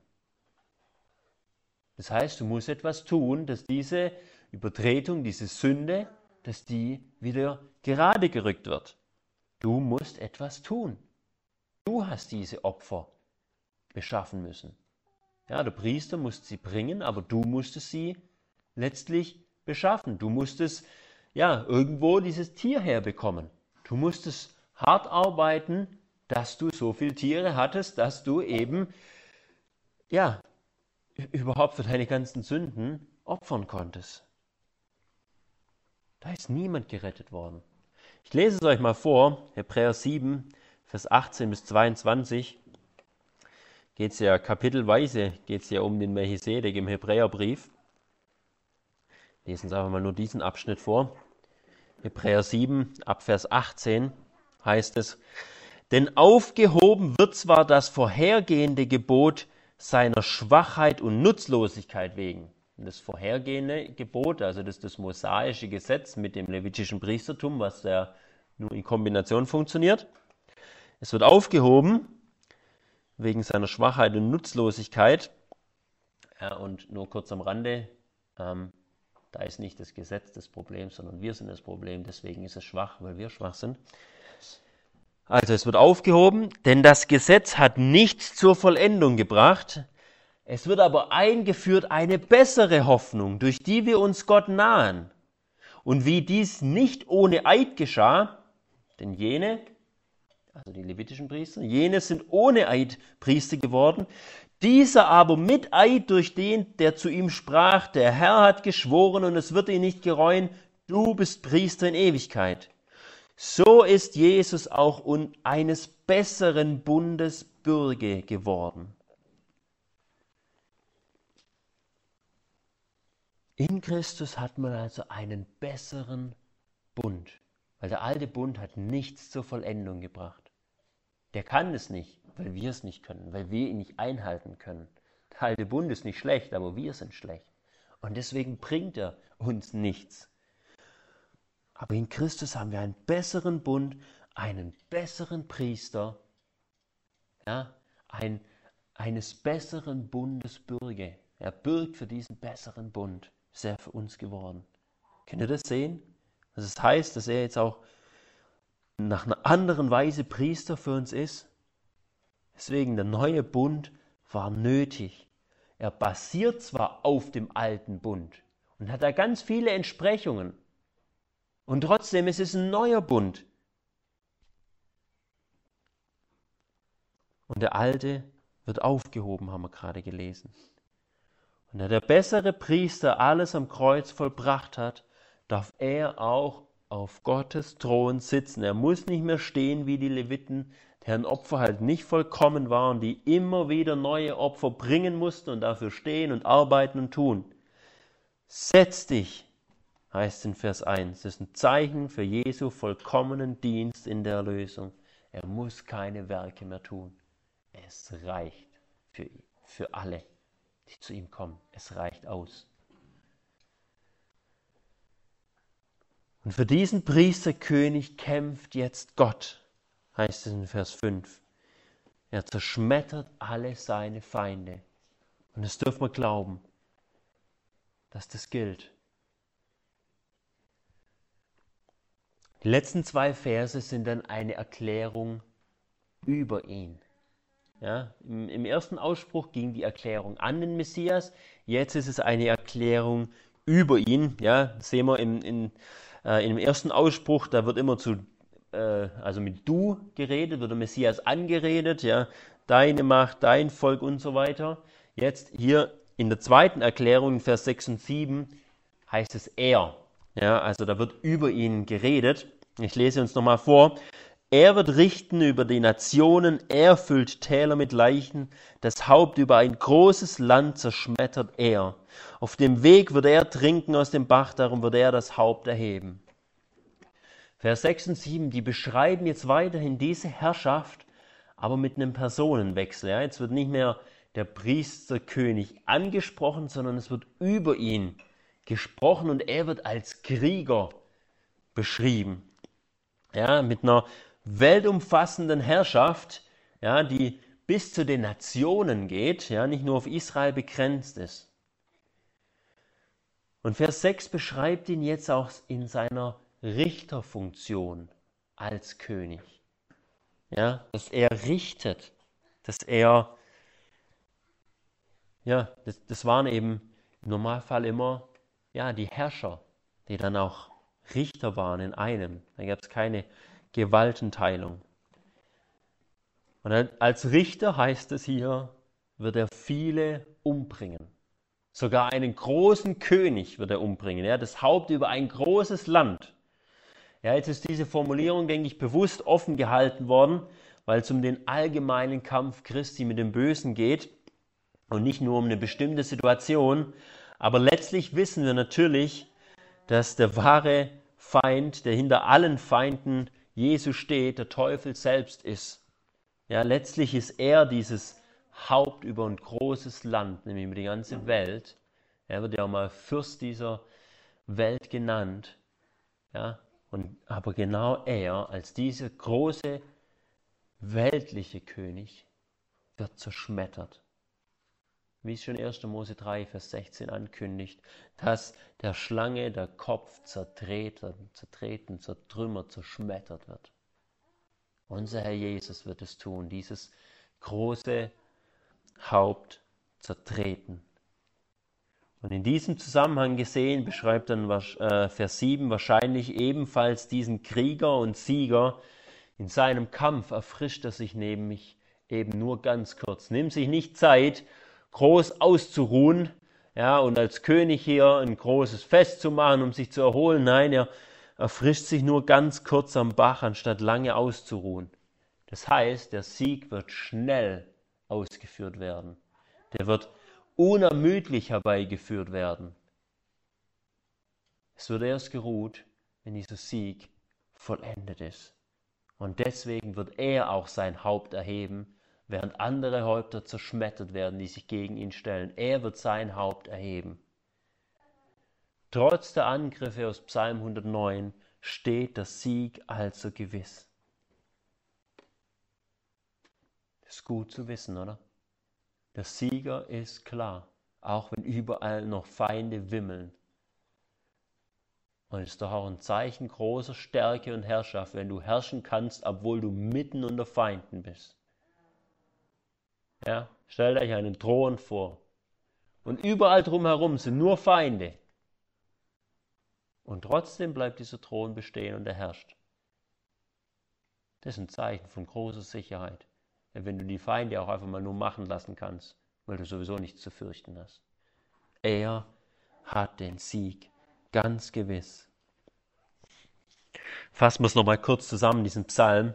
Das heißt, du musst etwas tun, dass diese Übertretung, diese Sünde, dass die wieder gerade gerückt wird. Du musst etwas tun. Du hast diese Opfer beschaffen müssen. Ja, der Priester musste sie bringen, aber du musstest sie letztlich beschaffen. Du musstest ja irgendwo dieses Tier herbekommen. Du musstest hart arbeiten, dass du so viele Tiere hattest, dass du eben ja überhaupt für deine ganzen Sünden opfern konntest. Da ist niemand gerettet worden. Ich lese es euch mal vor, Hebräer sieben, Vers achtzehn bis zweiundzwanzig. Geht es ja kapitelweise, geht es ja um den Melchisedek im Hebräerbrief. Lesen Sie einfach mal nur diesen Abschnitt vor. Hebräer sieben, ab Vers achtzehn heißt es: Denn aufgehoben wird zwar das vorhergehende Gebot seiner Schwachheit und Nutzlosigkeit wegen. Und das vorhergehende Gebot, also das, das mosaische Gesetz mit dem levitischen Priestertum, was ja nur in Kombination funktioniert. Es wird aufgehoben wegen seiner Schwachheit und Nutzlosigkeit. Ja, und nur kurz am Rande, ähm, da ist nicht das Gesetz das Problem, sondern wir sind das Problem. Deswegen ist es schwach, weil wir schwach sind. Also es wird aufgehoben, denn das Gesetz hat nichts zur Vollendung gebracht. Es wird aber eingeführt eine bessere Hoffnung, durch die wir uns Gott nahen. Und wie dies nicht ohne Eid geschah, denn jene, also die levitischen Priester, jene sind ohne Eid Priester geworden, dieser aber mit Eid durch den, der zu ihm sprach, der Herr hat geschworen und es wird ihn nicht gereuen, du bist Priester in Ewigkeit. So ist Jesus auch eines besseren Bundes Bürge geworden. In Christus hat man also einen besseren Bund, weil der alte Bund hat nichts zur Vollendung gebracht. Der kann es nicht, weil wir es nicht können, weil wir ihn nicht einhalten können. Der alte Bund ist nicht schlecht, aber wir sind schlecht. Und deswegen bringt er uns nichts. Aber in Christus haben wir einen besseren Bund, einen besseren Priester, ja, ein, eines besseren Bundes Bürge. Er bürgt für diesen besseren Bund. Ist er für uns geworden. Könnt ihr das sehen? Dass es heißt, dass er jetzt auch nach einer anderen Weise Priester für uns ist? Deswegen, der neue Bund war nötig. Er basiert zwar auf dem alten Bund und hat da ganz viele Entsprechungen. Und trotzdem ist es ein neuer Bund. Und der alte wird aufgehoben, haben wir gerade gelesen. Und da der bessere Priester alles am Kreuz vollbracht hat, darf er auch auf Gottes Thron sitzen. Er muss nicht mehr stehen wie die Leviten, deren Opfer halt nicht vollkommen waren, die immer wieder neue Opfer bringen mussten und dafür stehen und arbeiten und tun. Setz dich, heißt in Vers eins, das ist ein Zeichen für Jesu vollkommenen Dienst in der Erlösung. Er muss keine Werke mehr tun. Es reicht für, für alle, die zu ihm kommen. Es reicht aus. Und für diesen Priesterkönig kämpft jetzt Gott, heißt es in Vers fünf. Er zerschmettert alle seine Feinde. Und das dürfen wir glauben, dass das gilt. Die letzten zwei Verse sind dann eine Erklärung über ihn. Ja, im, Im ersten Ausspruch ging die Erklärung an den Messias, jetzt ist es eine Erklärung über ihn. Ja, das sehen wir in, in, äh, im ersten Ausspruch, da wird immer zu, äh, also mit du geredet, wird der Messias angeredet, ja, deine Macht, dein Volk und so weiter. Jetzt hier in der zweiten Erklärung, in Vers sechs und sieben, heißt es er. Ja, also da wird über ihn geredet. Ich lese uns nochmal vor. Er wird richten über die Nationen, er füllt Täler mit Leichen, das Haupt über ein großes Land zerschmettert er. Auf dem Weg wird er trinken aus dem Bach, darum wird er das Haupt erheben. Vers sechs und sieben, die beschreiben jetzt weiterhin diese Herrschaft, aber mit einem Personenwechsel. Ja, jetzt wird nicht mehr der Priesterkönig angesprochen, sondern es wird über ihn gesprochen und er wird als Krieger beschrieben. Ja, mit einer weltumfassenden Herrschaft, ja, die bis zu den Nationen geht, ja, nicht nur auf Israel begrenzt ist. Und Vers sechs beschreibt ihn jetzt auch in seiner Richterfunktion als König. Ja, dass er richtet, dass er, ja, das, das waren eben im Normalfall immer ja, die Herrscher, die dann auch Richter waren in einem. Da gab es keine Gewaltenteilung. Und als Richter heißt es hier, wird er viele umbringen. Sogar einen großen König wird er umbringen, ja, das Haupt über ein großes Land. Ja, jetzt ist diese Formulierung, denke ich, bewusst offen gehalten worden, weil es um den allgemeinen Kampf Christi mit dem Bösen geht und nicht nur um eine bestimmte Situation. Aber letztlich wissen wir natürlich, dass der wahre Feind, der hinter allen Feinden Jesu steht, der Teufel selbst ist. Ja, letztlich ist er dieses Haupt über ein großes Land, nämlich über die ganze Welt. Er wird ja auch mal Fürst dieser Welt genannt. Ja, und, aber genau er, als dieser große weltliche König, wird zerschmettert. Wie es schon erster Mose drei, Vers sechzehn ankündigt, dass der Schlange der Kopf zertreten, zertreten, zertrümmert, zerschmettert wird. Unser Herr Jesus wird es tun, dieses große Haupt zertreten. Und in diesem Zusammenhang gesehen beschreibt dann äh, Vers sieben wahrscheinlich ebenfalls diesen Krieger und Sieger. In seinem Kampf erfrischt er sich nämlich eben nur ganz kurz. Nimmt sich nicht Zeit, groß auszuruhen, ja, und als König hier ein großes Fest zu machen, um sich zu erholen. Nein, er erfrischt sich nur ganz kurz am Bach, anstatt lange auszuruhen. Das heißt, der Sieg wird schnell ausgeführt werden. Der wird unermüdlich herbeigeführt werden. Es wird erst geruht, wenn dieser Sieg vollendet ist. Und deswegen wird er auch sein Haupt erheben, während andere Häupter zerschmettert werden, die sich gegen ihn stellen. Er wird sein Haupt erheben. Trotz der Angriffe aus Psalm hundertneun steht der Sieg also gewiss. Das ist gut zu wissen, oder? Der Sieger ist klar, auch wenn überall noch Feinde wimmeln. Und es ist doch auch ein Zeichen großer Stärke und Herrschaft, wenn du herrschen kannst, obwohl du mitten unter Feinden bist. Ja, stellt euch einen Thron vor. Und überall drumherum sind nur Feinde. Und trotzdem bleibt dieser Thron bestehen und er herrscht. Das ist ein Zeichen von großer Sicherheit. Wenn du die Feinde auch einfach mal nur machen lassen kannst, weil du sowieso nichts zu fürchten hast. Er hat den Sieg, ganz gewiss. Fassen wir es nochmal kurz zusammen, diesen Psalm.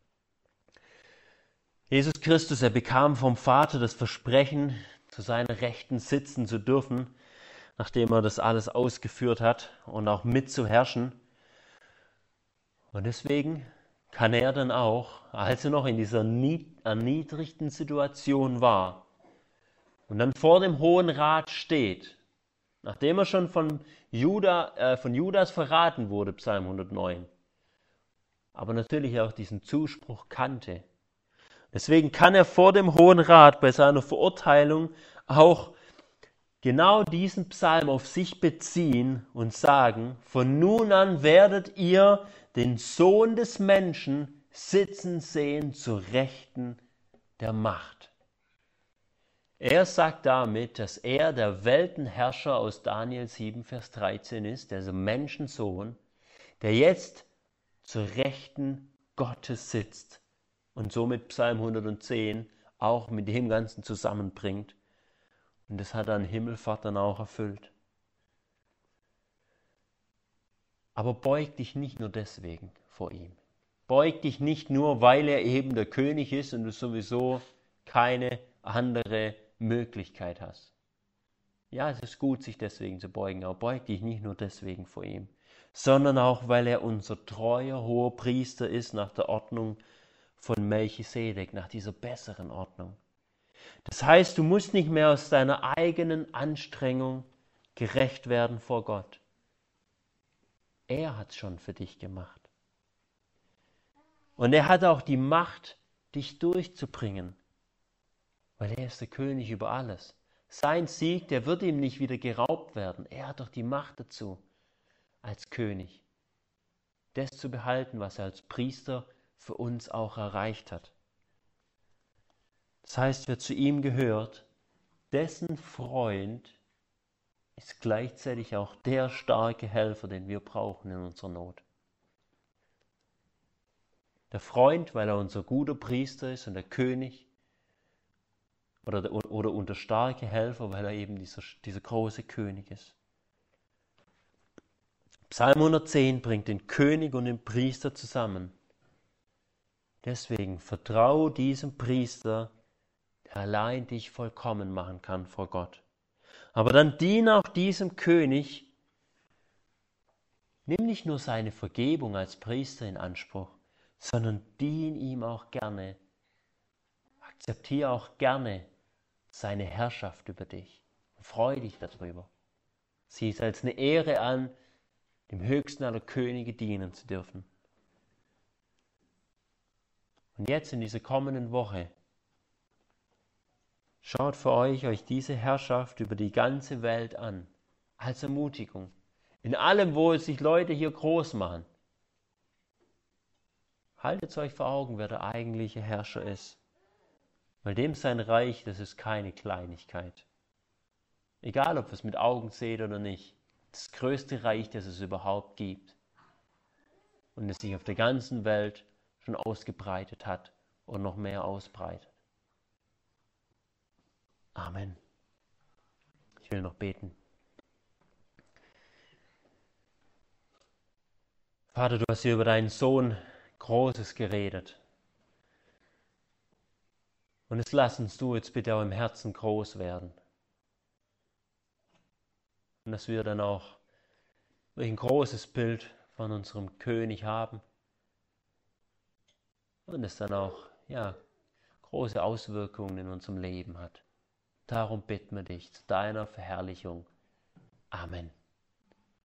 Jesus Christus, er bekam vom Vater das Versprechen, zu seiner Rechten sitzen zu dürfen, nachdem er das alles ausgeführt hat und auch mitzuherrschen. Und deswegen kann er dann auch, als er noch in dieser erniedrigten Situation war und dann vor dem Hohen Rat steht, nachdem er schon von, Juda, äh, von Judas verraten wurde, Psalm hundertneun, aber natürlich auch diesen Zuspruch kannte. Deswegen kann er vor dem Hohen Rat bei seiner Verurteilung auch genau diesen Psalm auf sich beziehen und sagen, von nun an werdet ihr den Sohn des Menschen sitzen sehen zur Rechten der Macht. Er sagt damit, dass er der Weltenherrscher aus Daniel sieben, Vers dreizehn ist, der Menschensohn, der jetzt zur Rechten Gottes sitzt und somit Psalm hundertzehn auch mit dem Ganzen zusammenbringt. Und das hat er an Himmelfahrt dann auch erfüllt. Aber beug dich nicht nur deswegen vor ihm. Beug dich nicht nur, weil er eben der König ist und du sowieso keine andere Möglichkeit hast. Ja, es ist gut, sich deswegen zu beugen, aber beug dich nicht nur deswegen vor ihm, sondern auch, weil er unser treuer hoher Priester ist nach der Ordnung von Melchisedek, nach dieser besseren Ordnung. Das heißt, du musst nicht mehr aus deiner eigenen Anstrengung gerecht werden vor Gott. Er hat es schon für dich gemacht. Und er hat auch die Macht, dich durchzubringen. weil er ist der König über alles. Sein Sieg, der wird ihm nicht wieder geraubt werden. Er hat doch die Macht dazu, als König, das zu behalten, was er als Priester für uns auch erreicht hat. Das heißt, wer zu ihm gehört, dessen Freund ist gleichzeitig auch der starke Helfer, den wir brauchen in unserer Not. Der Freund, weil er unser guter Priester ist, und der König oder, der, oder unser starker Helfer, weil er eben dieser, dieser große König ist. Psalm hundertzehn bringt den König und den Priester zusammen. Deswegen vertraue diesem Priester, der allein dich vollkommen machen kann vor Gott. Aber dann diene auch diesem König, nimm nicht nur seine Vergebung als Priester in Anspruch, sondern dien ihm auch gerne, akzeptiere auch gerne seine Herrschaft über dich. Freu dich darüber. Sieh es als eine Ehre an, dem höchsten aller Könige dienen zu dürfen. Und jetzt in dieser kommenden Woche, schaut für euch, euch diese Herrschaft über die ganze Welt an, als Ermutigung. In allem, wo sich Leute hier groß machen. Haltet euch vor Augen, wer der eigentliche Herrscher ist. Weil dem sein Reich, das ist keine Kleinigkeit. Egal, ob ihr es mit Augen seht oder nicht. Das größte Reich, das es überhaupt gibt. Und das sich auf der ganzen Welt schon ausgebreitet hat und noch mehr ausbreitet. Amen. Ich will noch beten. Vater, du hast hier über deinen Sohn Großes geredet. Und es lass uns du jetzt bitte auch im Herzen groß werden. Und dass wir dann auch ein großes Bild von unserem König haben. Und es dann auch ja, große Auswirkungen in unserem Leben hat. Darum bitten wir dich zu deiner Verherrlichung. Amen.